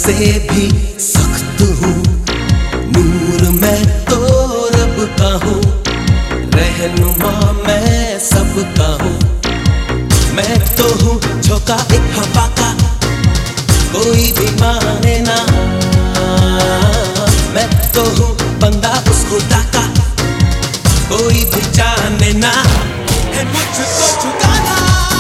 से भी सख्त हूँ, नूर मैं तो रब का हूँ, रहनुमा मैं सबका हूँ। मैं तो हूँ झोंका एक हवा का, कोई भी माने ना। मैं तो हूँ बंदा उस खुदा का, कोई भी जाने ना। है मुझको झुकाना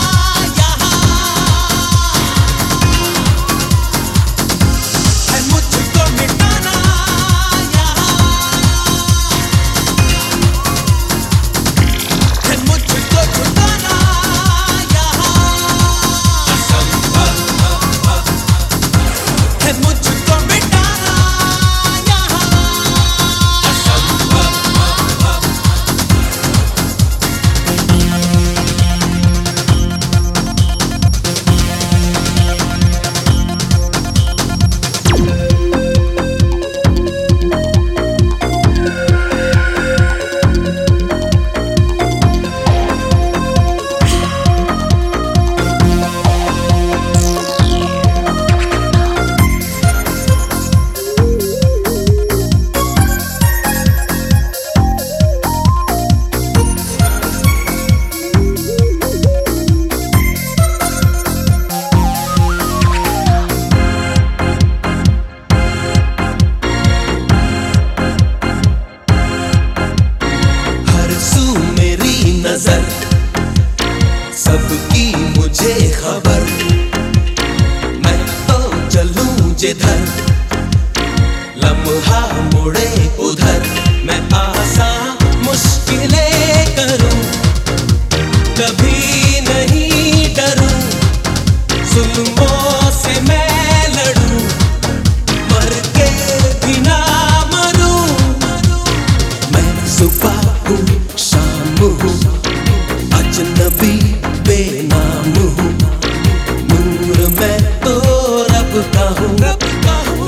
सबकी मुझे खबर। मैं तो चलूं जिधर लम्हा मुड़े उधर, मैं आसान मुश्किलें करूं, कभी नहीं डरूं, जुल्मों से मैं लड़ूं, मर के भी ना मरूं। मैं सुबह हूँ शाम हूँ, अजनबी बेनाम हूँ, नूर मैं तो रब का हूँ।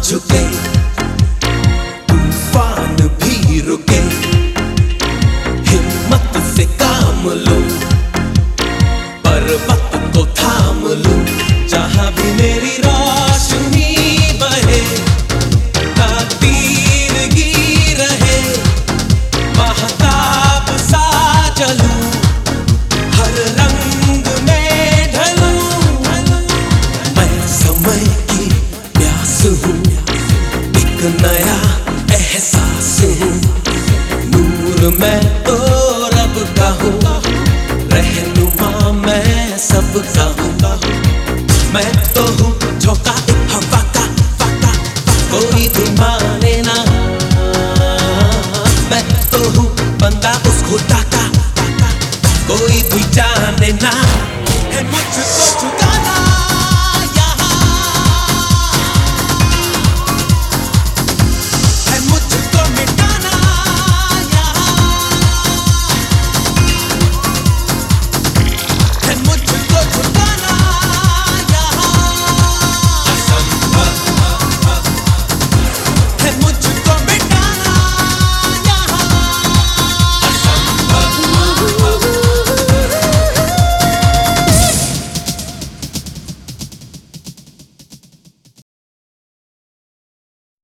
झुके, तूफान भी रुके, हिम्मत से काम लो, पर्वत को थाम लो, जहां भी मेरी रोशनी बहे, तीरगी रहे, महताब सा जलूं, हर रंग में ढलूं। मैं समय की प्यास हूँ, एक नया एहसास हूँ, नूर मैं तो रब का हूँ, रहनुमा मैं सबका हूँ। मैं तो हूँ झोंका एक हवा का, कोई भी माने ना। मैं तो हूँ बंदा उस खुदा का, कोई भी जाने ना। है मुझको झुकाना।